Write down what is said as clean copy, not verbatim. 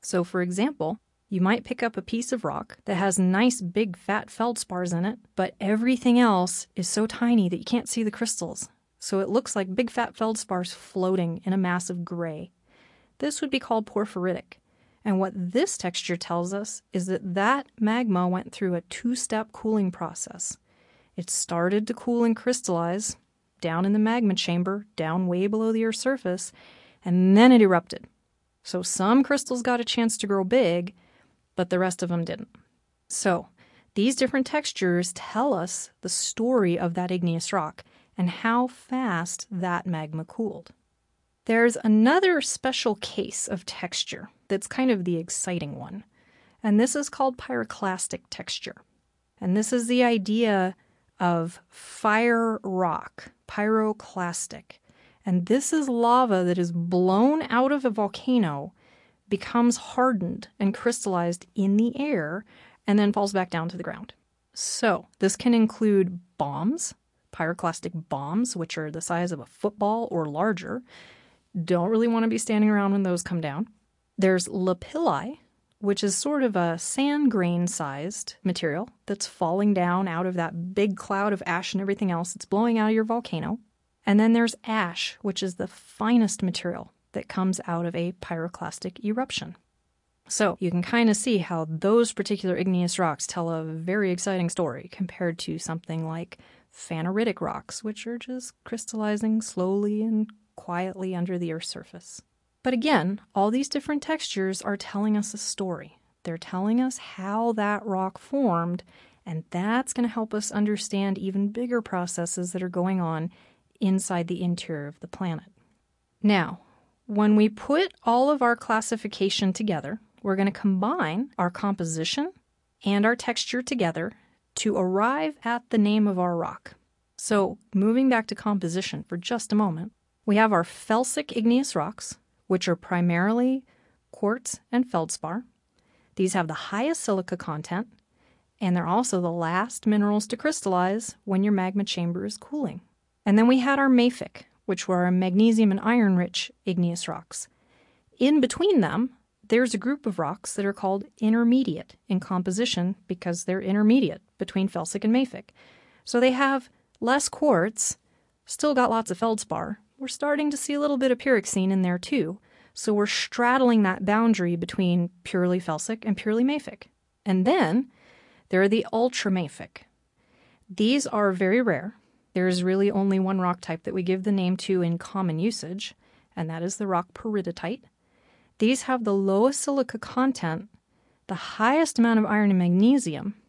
So for example, you might pick up a piece of rock that has nice big fat feldspars in it, but everything else is so tiny that you can't see the crystals. So it looks like big fat feldspars floating in a mass of gray. This would be called porphyritic. And what this texture tells us is that magma went through a two-step cooling process. It started to cool and crystallize down in the magma chamber, down way below the Earth's surface, and then it erupted. So some crystals got a chance to grow big, but the rest of them didn't. So these different textures tell us the story of that igneous rock and how fast that magma cooled. There's another special case of texture that's kind of the exciting one, and this is called pyroclastic texture. And this is the idea of fire rock, pyroclastic. And this is lava that is blown out of a volcano, becomes hardened and crystallized in the air, and then falls back down to the ground. So this can include bombs, pyroclastic bombs, which are the size of a football or larger. Don't really want to be standing around when those come down. There's lapilli, which is sort of a sand grain-sized material that's falling down out of that big cloud of ash and everything else that's blowing out of your volcano. And then there's ash, which is the finest material that comes out of a pyroclastic eruption. So you can kind of see how those particular igneous rocks tell a very exciting story compared to something like phaneritic rocks, which are just crystallizing slowly and quietly under the Earth's surface. But again, all these different textures are telling us a story. They're telling us how that rock formed, and that's going to help us understand even bigger processes that are going on inside the interior of the planet. Now, when we put all of our classification together, we're going to combine our composition and our texture together to arrive at the name of our rock. So, moving back to composition for just a moment, we have our felsic igneous rocks, which are primarily quartz and feldspar. These have the highest silica content, and they're also the last minerals to crystallize when your magma chamber is cooling. And then we had our mafic, which were our magnesium and iron-rich igneous rocks. In between them, there's a group of rocks that are called intermediate in composition because they're intermediate between felsic and mafic. So they have less quartz, still got lots of feldspar. We're starting to see a little bit of pyroxene in there too. So we're straddling that boundary between purely felsic and purely mafic. And then there are the ultramafic. These are very rare. There's really only one rock type that we give the name to in common usage, and that is the rock peridotite. These have the lowest silica content, the highest amount of iron and magnesium,